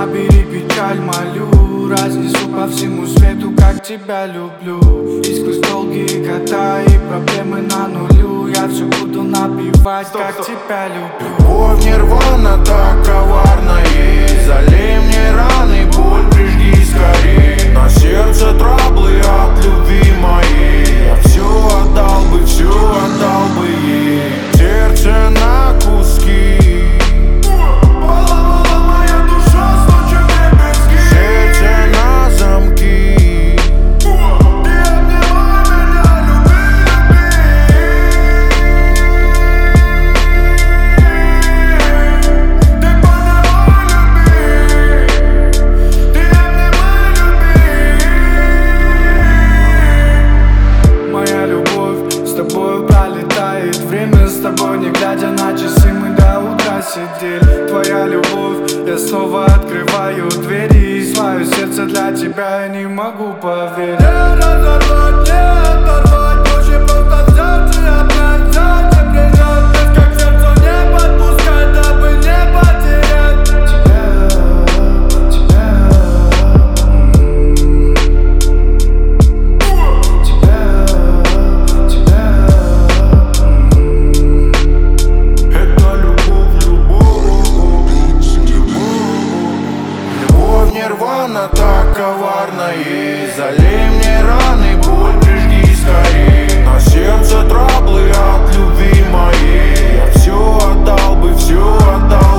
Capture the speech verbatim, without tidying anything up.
забери печаль мою, разнесу по всему свету, как тебя люблю. И сквозь долгие года и проблемы на нулю я все буду напевать, стоп, как стоп. тебя люблю. Любовь нирвана так коварна, ей залей мне раны, боль прижги скорей. На сердце траблы от любви моей, я все отдал бы, все отдал бы ей. Сердце на куски, твоя любовь, я снова открываю двери, и свое сердце для тебя я не могу поверить. Не разорвать, не оторвать, очень просто взять и опять взять и принять, без как сердцу не подпускать, дабы не потерять тебя, тебя, тебя, тебя. Это любовь, любовь нирвана так коварна, ей залей мне раны, боль прижги скорей. На сердце траблы от любви моей, я все отдал бы, все отдал.